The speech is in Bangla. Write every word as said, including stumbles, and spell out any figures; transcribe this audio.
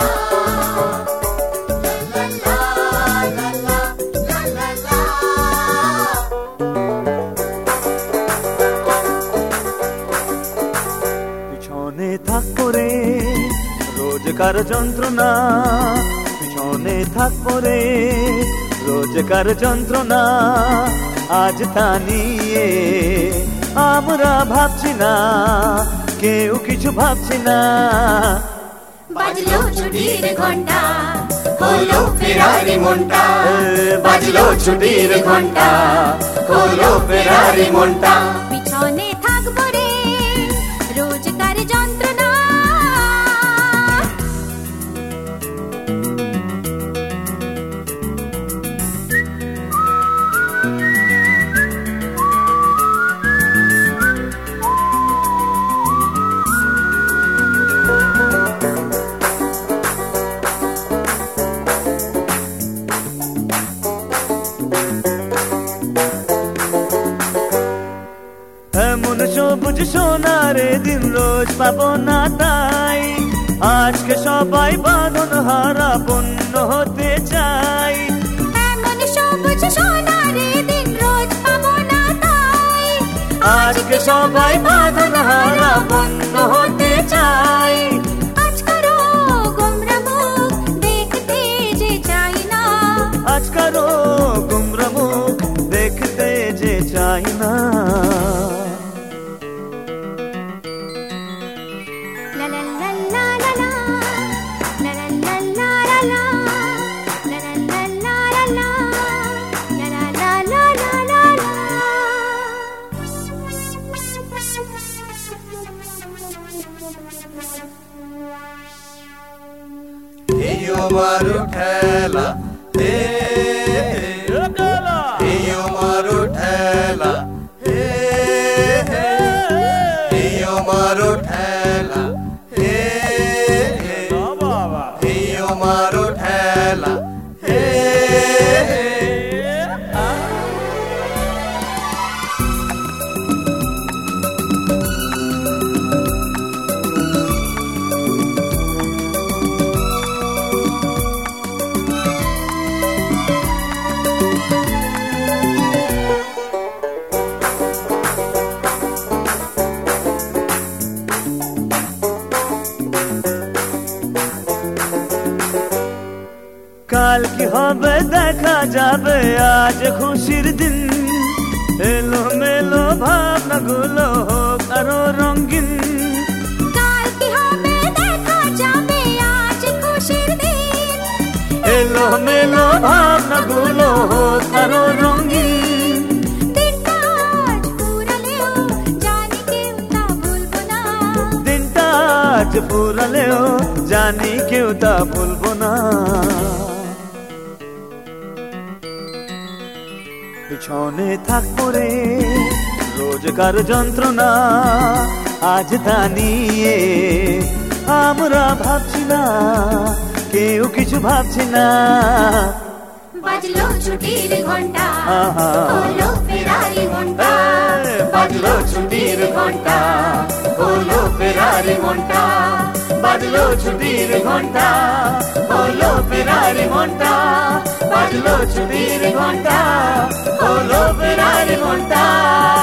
পিছনে থাকবো রে রোজকার যন্ত্রণা, পিছনে থাকবো রে রোজকার যন্ত্রণা, আজ তা নিয়ে আমরা ভাবছি না, কেউ কিছু ভাবছি না। বাজলো ছুটির ঘন্টা, হলো ফেরারি মনটা, বাজলো ছুটির ঘন্টা, হলো ফেরারি মনটা। পিছনে থাকবো রে রোজকার যন্ত্রণা। এমন সবুজ সোনারে দিন রোজ পাবো না, তাই আজকে সবাই বাঁধন হারা পণ্য হতে চাই। এমন সবুজ সোনারে দিন রোজ পাবো না, তাই আজকে সবাই বাঁধন হারা পণ্য হতে চাই। আজকারও গোমরা মুখ দেখতে যে চাই না, আজকারও গোমরা মুখ দেখতে যে চাই না। লা লা লা লা লা লা, লা লা লা লা লা লা, লা লা লা লা লা লা, লা লা লা লা লা লা লা। Iyo maru thela, he iyo maru thela, he iyo maru thela, he iyo maru thela, he কাল কি হবে দেখা যাবে, আজ খুশির দিন। এলো মেলো ভাবনা গুলো হোক আরো রঙিন। কাল কি হবে দেখা যাবে, আজ খুশির দিন। এলো মেলো ভাবনা গুলো হোক আরো রঙিন। দিনটা আজ ফুরালেও জানি কেউ তা ভুলবো না, দিনটা আজ ফুরালেও জানি কেউ তা ভুলবো না। পিছনে থাকবো রে রোজকার যন্ত্রণা, আজ তা নিয়ে আমরা ভাবছি না, কেউ কিছু ভাবছি না। বাজলো ছুটির ঘন্টা, আহা। হলো ফেরারি মনটা, বাজলো ছুটির ঘন্টা, হলো ফেরারি মনটা, বাজলো ছুটির ঘন্টা, হলো ফেরারি মনটা, বাজলো ছুটির ঘন্টা, হলো ফেরারি মনটা।